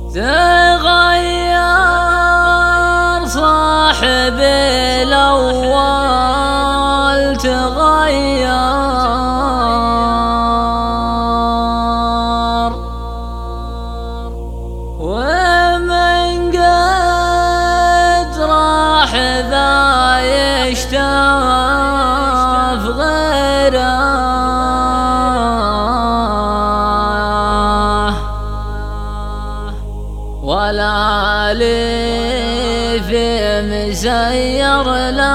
تغير صاحبي الأول تغير، ومن قد راح ذا يشتاف غيره، ولا لي في مسير لا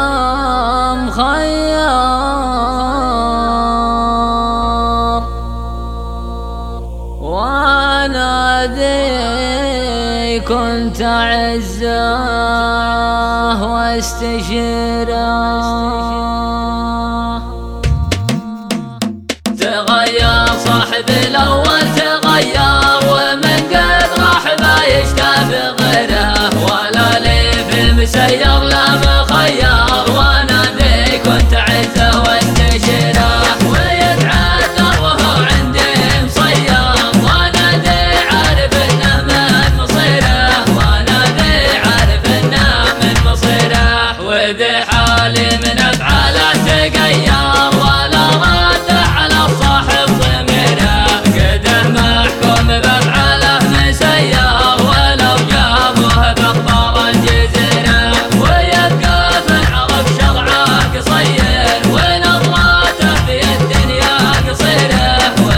مخير، وانا ذي كنت اعزه واستشيره. تغير صاحبي الاول تغير، ومن قد راح ما يشتاف غيره، ولا لي في المسير لا مخير، وانا ذي كنت اعزه واستشيره، ويتعذر وهو عندي مصير، وانا ذي عارف انه من مصيره، وانا ذي عارف انه من مصيره، وذي حالي من افعاله تغير، ولا رد على الصاحب ضميره، قده محكوم بافعاله مسير، ولو جابوه باخبار الجزيره، ويبقى من عرف شرعه قصير، ونظراته في الدنيا قصيره،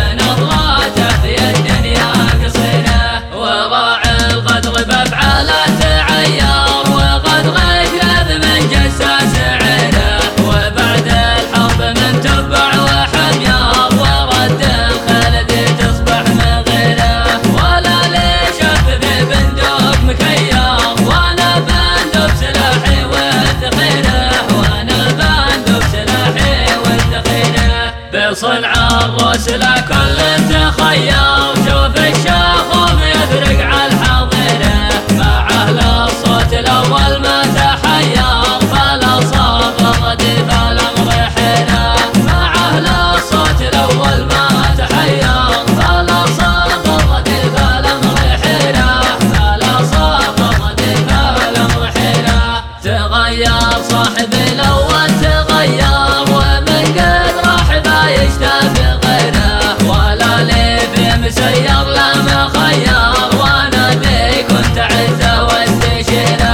ونظراته في الدنيا قصيره، وراعي الغدر بافعاله تعير، وقد غير من جساس عينه، وبعد الحرب من تبع وحمير، ورد الخلد تصبح من غيره، ولا ليش في بندق مكير، وانا بندق سلاحي والذخيره، وانا بندق سلاحي والذخيره، بصنع الرسل كل تخير، شوف الشاخوف يفرق على الحظيره، مع اهل الصوت الاول ما تحير، فلا صاب الرديف الامر حيره، مع اهل الصوت الاول ما تحير، فلا صاب الرديف الامر حيره، فلا صاب الرديف الامر حيره. تغير صاحبي الاول تغير، ومن قد راح ما يشتاف غيره، ولا لي في مسير لا مخير، وانا ذي كنت اعزه واستشيره،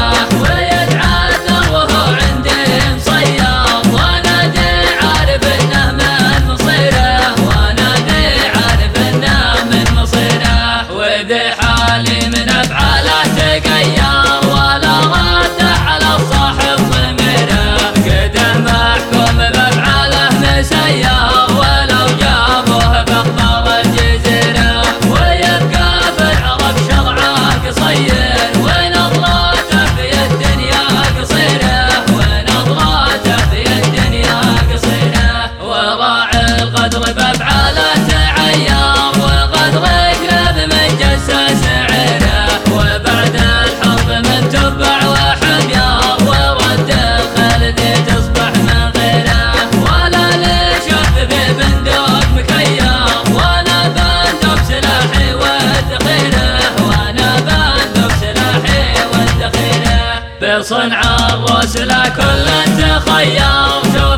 ويتعذر وهو عندي مصير، وانا ذي عارف انه من مصيره، وانا ذي عارف انه من مصيره، وذي حالي من افعاله تغير، ولا رد على الصاحب ضميره، قده محكوم بافعاله مسير، ولو جابوه باخبار الجزيره، ويبقى في العرب شرعه قصير، ونظراته في الدنيا قصيره، ونظراته في الدنيا قصيره، وراعي الغدر بافعاله تعير، وقد غير من جساس عينه، وبعد الحرب من تبع وحمير، ورد الخلد تصبح من غيره، ولا ليش في بندق مكير، وانا بندق سلاحي والذخيره، وانا بندق سلاحي والذخيره، بصنع الرسل كل تخير،